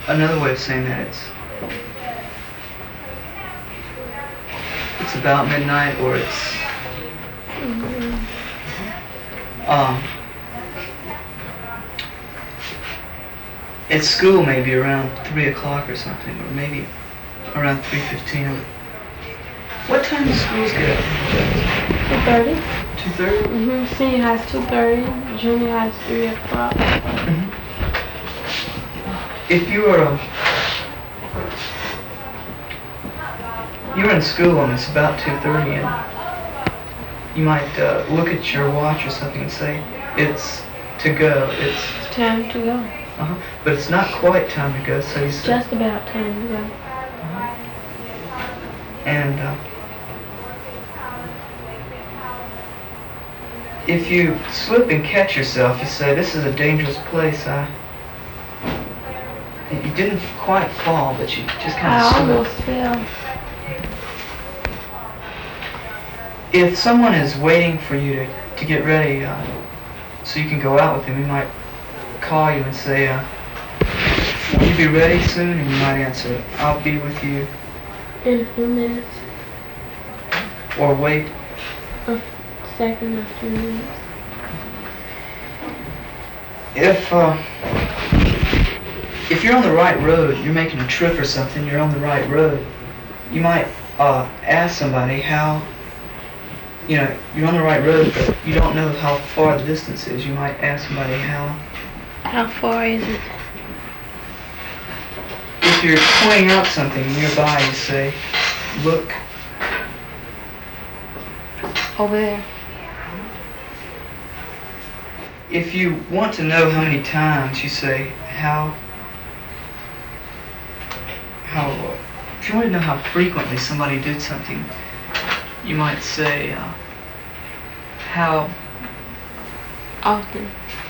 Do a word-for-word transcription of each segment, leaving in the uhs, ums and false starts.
another way of saying that it's it's about midnight, or it's Mm-hmm. um at school maybe around three o'clock or something, or maybe around three fifteen. What time does schools get up? two thirty. Two thirty. Mm-hmm. Senior high's two thirty. Junior high's three o'clock. Mm-hmm. If you were um, you're in school and it's about two thirty, and you might uh, look at your watch or something and say it's to go. It's Time to go. uh-huh. But it's not quite time to go, so you say. Just about time to go. Uh-huh. And uh, if you slip and catch yourself, you say, "This is a dangerous place." I. You didn't quite fall, but you just kind I of almost slipped. fell. If someone is waiting for you to, to get ready, uh, so you can go out with them, he might call you and say, uh, "Will you be ready soon?" And you might answer, "I'll be with you." In a few minutes. Or wait. A second or few minutes. If uh, if you're on the right road, you're making a trip or something, you're on the right road, you might uh, ask somebody how, you know, you're on the right road, but you don't know how far the distance is. You might ask somebody how. How far is it? If you're pointing out something nearby, you say, "Look." Over there. If you want to know how many times, you say, "How." How. Uh, if you want to know how frequently somebody did something, you might say, uh, "How." Often.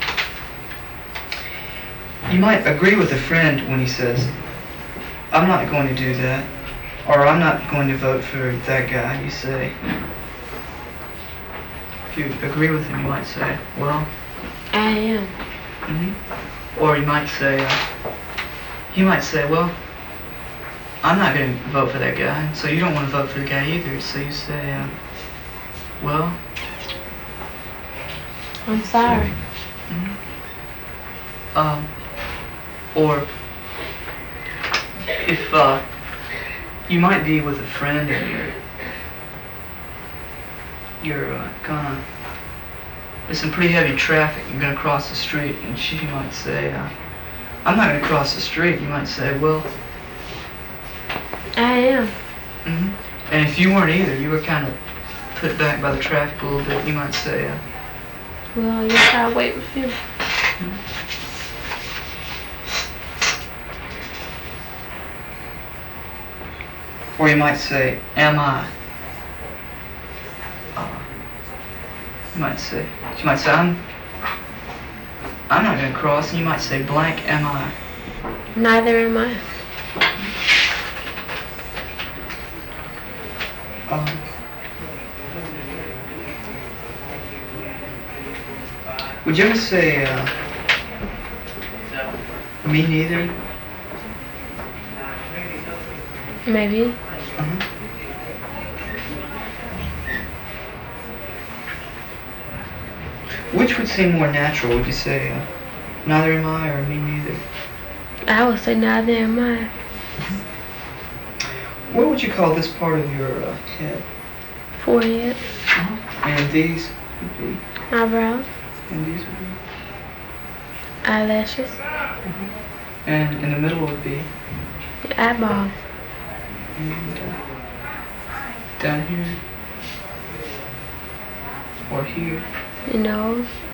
You might agree with a friend when he says, "I'm not going to do that," or "I'm not going to vote for that guy." You say, if you agree with him, you might say, "Well." I am. Mm-hmm. Or you might say, uh, he might say, "Well, I'm not going to vote for that guy, so you don't want to vote for the guy either." So you say, uh, "Well." I'm sorry. Mm-hmm. Um, or if uh, you might be with a friend and you're you're uh, gonna, there's some pretty heavy traffic, you're gonna cross the street, and she might say, uh, "I'm not gonna cross the street." You might say, "Well." I am. Mm-hmm. And if you weren't either, you were kind of put back by the traffic a little bit, you might say, uh, Well, I guess I'll wait with you. mm-hmm. Or you might say, "Am I?" Uh, you might say, you might say, "I'm, I'm not going to cross," and you might say, "Blank am I." Neither am I. Um, would you ever say, uh, "Me neither"? Maybe. Uh-huh. Which would seem more natural? Would you say, uh, "Neither am I," or "Me neither"? I would say neither am I. What would you call this part of your uh, head? Forehead. Uh-huh. And these would be? Eyebrows. And these would be? Eyelashes. Uh-huh. And in the middle would be? Your eyeball. And uh, down here? Or here? Your nose.